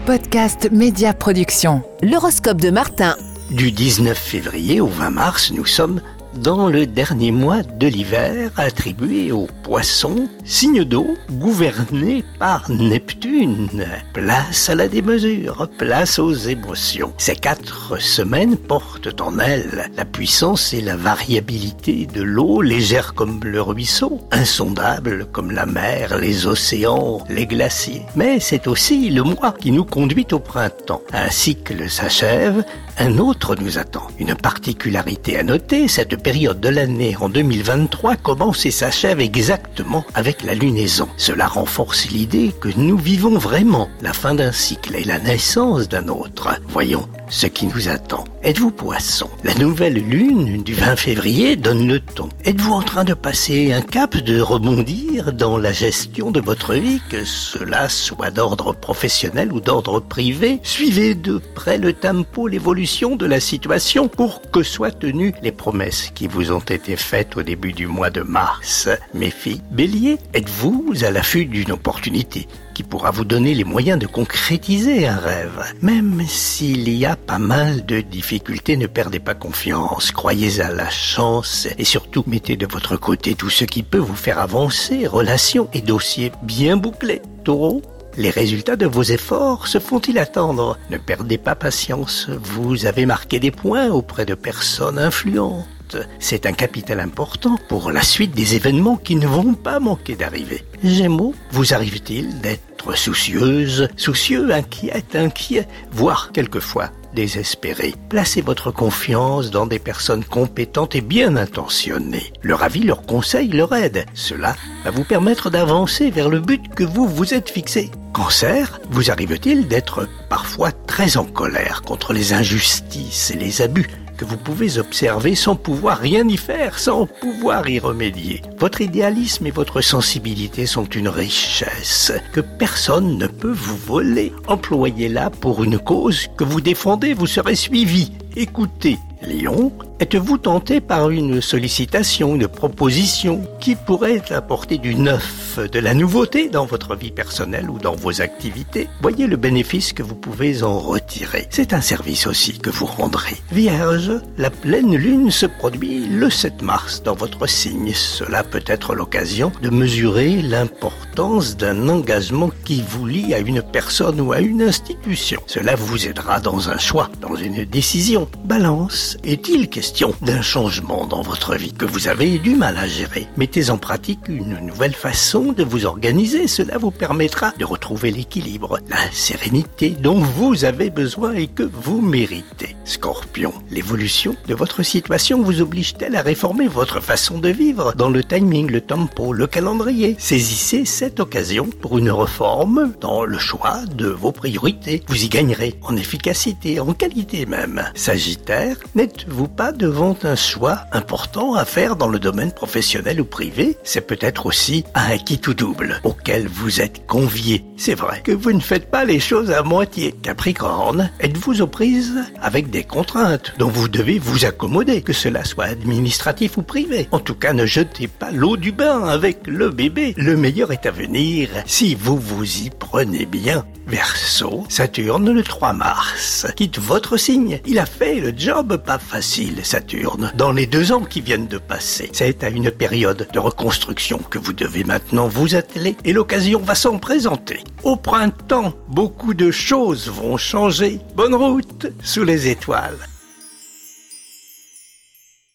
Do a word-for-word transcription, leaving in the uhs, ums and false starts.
Podcast Média Production. L'horoscope de Martin. Du dix-neuf février au vingt mars, nous sommes dans le dernier mois de l'hiver attribué aux poissons, signe d'eau, gouverné par Neptune. Place à la démesure, place aux émotions. Ces quatre semaines portent en elles la puissance et la variabilité de l'eau, légère comme le ruisseau, insondable comme la mer, les océans, les glaciers. Mais c'est aussi le mois qui nous conduit au printemps. Un cycle s'achève, un autre nous attend. Une particularité à noter, cette période de l'année en deux mille vingt-trois commence et s'achève exactement avec la lunaison. Cela renforce l'idée que nous vivons vraiment la fin d'un cycle et la naissance d'un autre. Voyons ce qui nous attend. Êtes-vous poisson? La nouvelle lune du vingt février donne le ton. Êtes-vous en train de passer un cap, de rebondir dans la gestion de votre vie, que cela soit d'ordre professionnel ou d'ordre privé? Suivez de près le tempo, l'évolution de la situation pour que soient tenues les promesses qui vous ont été faites au début du mois de mars. Mes filles, Bélier, êtes-vous à l'affût d'une opportunité qui pourra vous donner les moyens de concrétiser un rêve? Même s'il y a pas mal de difficultés, ne perdez pas confiance, croyez à la chance et surtout mettez de votre côté tout ce qui peut vous faire avancer, relations et dossiers bien bouclés. Taureau, les résultats de vos efforts se font-ils attendre? Ne perdez pas patience, vous avez marqué des points auprès de personnes influentes. C'est un capital important pour la suite des événements qui ne vont pas manquer d'arriver. Gémeaux, vous arrive-t-il d'être soucieuse, soucieux, inquiète, inquiet, voire quelquefois désespéré? Placez votre confiance dans des personnes compétentes et bien intentionnées. Leur avis, leur conseil, leur aide. Cela va vous permettre d'avancer vers le but que vous vous êtes fixé. Cancer, vous arrive-t-il d'être parfois très en colère contre les injustices et les abus que vous pouvez observer sans pouvoir rien y faire, sans pouvoir y remédier? Votre idéalisme et votre sensibilité sont une richesse que personne ne peut vous voler. Employez-la pour une cause que vous défendez, vous serez suivi, écouté. Lion, êtes-vous tenté par une sollicitation, une proposition qui pourrait apporter du neuf, de la nouveauté dans votre vie personnelle ou dans vos activités? Voyez le bénéfice que vous pouvez en retirer. C'est un service aussi que vous rendrez. Vierge, la pleine lune se produit le sept mars dans votre signe. Cela peut être l'occasion de mesurer l'importance d'un engagement qui vous lie à une personne ou à une institution. Cela vous aidera dans un choix, dans une décision. Balance, est-il question d'un changement dans votre vie que vous avez du mal à gérer? Mettez en pratique une nouvelle façon de vous organiser. Cela vous permettra de retrouver l'équilibre, la sérénité dont vous avez besoin et que vous méritez. Scorpion, l'évolution de votre situation vous oblige-t-elle à réformer votre façon de vivre dans le timing, le tempo, le calendrier? Saisissez cette occasion pour une réforme dans le choix de vos priorités. Vous y gagnerez en efficacité, en qualité même. Sagittaire, n'êtes-vous pas devant un choix important à faire dans le domaine professionnel ou privé? C'est peut-être aussi un qui tout double auquel vous êtes convié. C'est vrai que vous ne faites pas les choses à moitié. Capricorne, êtes-vous aux prises avec des contraintes dont vous devez vous accommoder, que cela soit administratif ou privé? En tout cas, ne jetez pas l'eau du bain avec le bébé. Le meilleur est à venir si vous vous y prenez bien. Verseau, Saturne le trois mars quitte votre signe. Il a fait le job pas facile, Saturne, dans les deux ans qui viennent de passer. C'est à une période de reconstruction que vous devez maintenant vous atteler et l'occasion va s'en présenter. Au printemps, beaucoup de choses vont changer. Bonne route sous les étoiles.